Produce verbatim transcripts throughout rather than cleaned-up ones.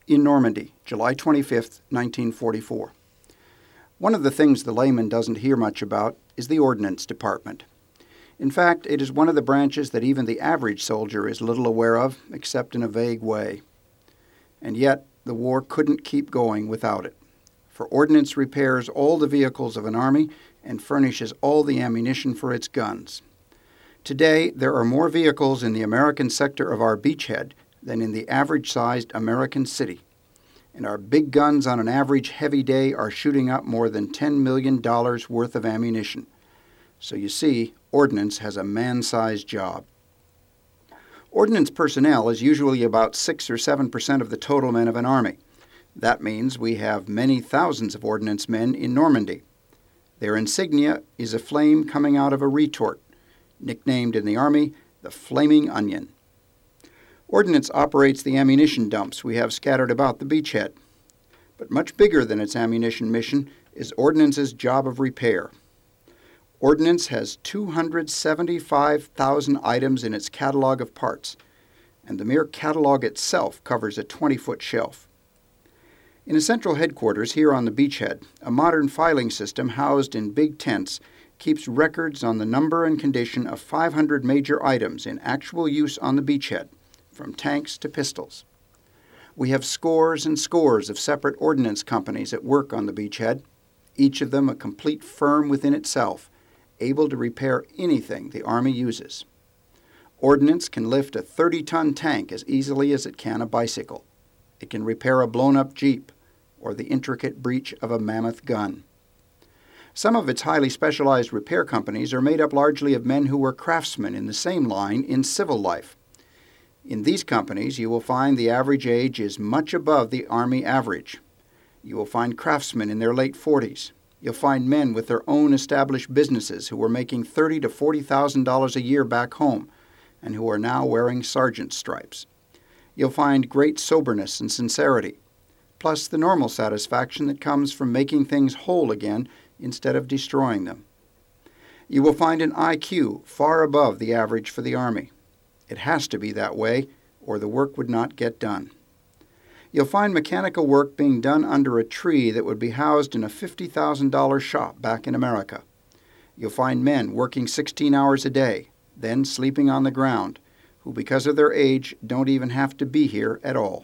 in Normandy, July twenty-fifth, nineteen forty-four. One of the things the layman doesn't hear much about is the Ordnance Department. In fact, it is one of the branches that even the average soldier is little aware of, except in a vague way. And yet, the war couldn't keep going without it. For ordnance repairs all the vehicles of an army and furnishes all the ammunition for its guns. Today, there are more vehicles in the American sector of our beachhead than in the average-sized American city. And our big guns on an average heavy day are shooting up more than ten million dollars worth of ammunition. So you see, ordnance has a man-sized job. Ordnance personnel is usually about six or seven percent of the total men of an army. That means we have many thousands of ordnance men in Normandy. Their insignia is a flame coming out of a retort, nicknamed in the Army the Flaming Onion. Ordnance operates the ammunition dumps we have scattered about the beachhead. But much bigger than its ammunition mission is Ordnance's job of repair. Ordnance has two hundred seventy-five thousand items in its catalog of parts, and the mere catalog itself covers a twenty-foot shelf. In a central headquarters here on the beachhead, a modern filing system housed in big tents keeps records on the number and condition of five hundred major items in actual use on the beachhead, from tanks to pistols. We have scores and scores of separate ordnance companies at work on the beachhead, each of them a complete firm within itself, able to repair anything the Army uses. Ordnance can lift a thirty-ton tank as easily as it can a bicycle. It can repair a blown-up Jeep or the intricate breech of a mammoth gun. Some of its highly specialized repair companies are made up largely of men who were craftsmen in the same line in civil life. In these companies, you will find the average age is much above the Army average. You will find craftsmen in their late forties. You'll find men with their own established businesses who were making thirty thousand to forty thousand dollars a year back home and who are now wearing sergeant stripes. You'll find great soberness and sincerity, plus the normal satisfaction that comes from making things whole again instead of destroying them. You will find an I Q far above the average for the Army. It has to be that way, or the work would not get done. You'll find mechanical work being done under a tree that would be housed in a fifty thousand dollars shop back in America. You'll find men working sixteen hours a day, then sleeping on the ground, who because of their age don't even have to be here at all.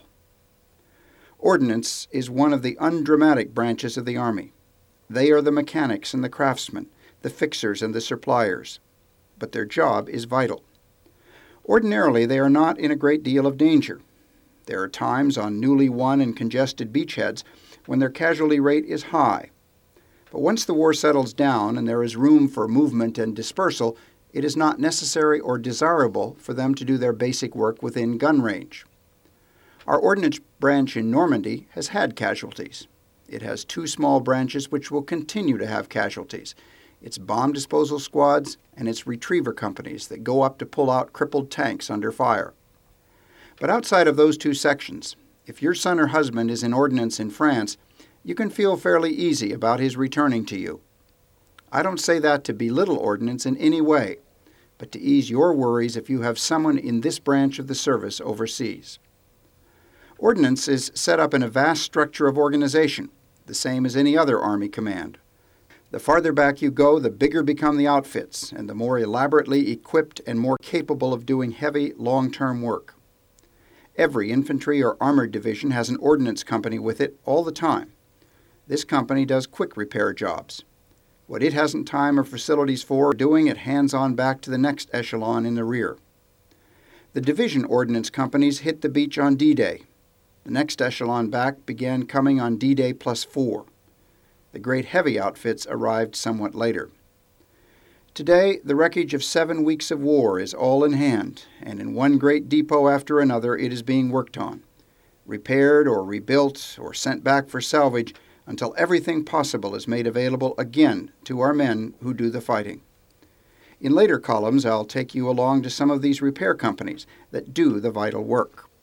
Ordnance is one of the undramatic branches of the Army. They are the mechanics and the craftsmen, the fixers and the suppliers. But their job is vital. Ordinarily, they are not in a great deal of danger. There are times on newly won and congested beachheads when their casualty rate is high. But once the war settles down and there is room for movement and dispersal, it is not necessary or desirable for them to do their basic work within gun range. Our ordnance branch in Normandy has had casualties. It has two small branches which will continue to have casualties. Its bomb disposal squads and its retriever companies that go up to pull out crippled tanks under fire. But outside of those two sections, if your son or husband is in ordnance in France, you can feel fairly easy about his returning to you. I don't say that to belittle ordnance in any way, but to ease your worries if you have someone in this branch of the service overseas. Ordnance is set up in a vast structure of organization, the same as any other Army command. The farther back you go, the bigger become the outfits, and the more elaborately equipped and more capable of doing heavy, long-term work. Every infantry or armored division has an ordnance company with it all the time. This company does quick repair jobs. What it hasn't time or facilities for, doing it hands-on back to the next echelon in the rear. The division ordnance companies hit the beach on D-Day. The next echelon back began coming on D-Day plus four. The great heavy outfits arrived somewhat later. Today, the wreckage of seven weeks of war is all in hand, and in one great depot after another it is being worked on, repaired or rebuilt or sent back for salvage until everything possible is made available again to our men who do the fighting. In later columns, I'll take you along to some of these repair companies that do the vital work.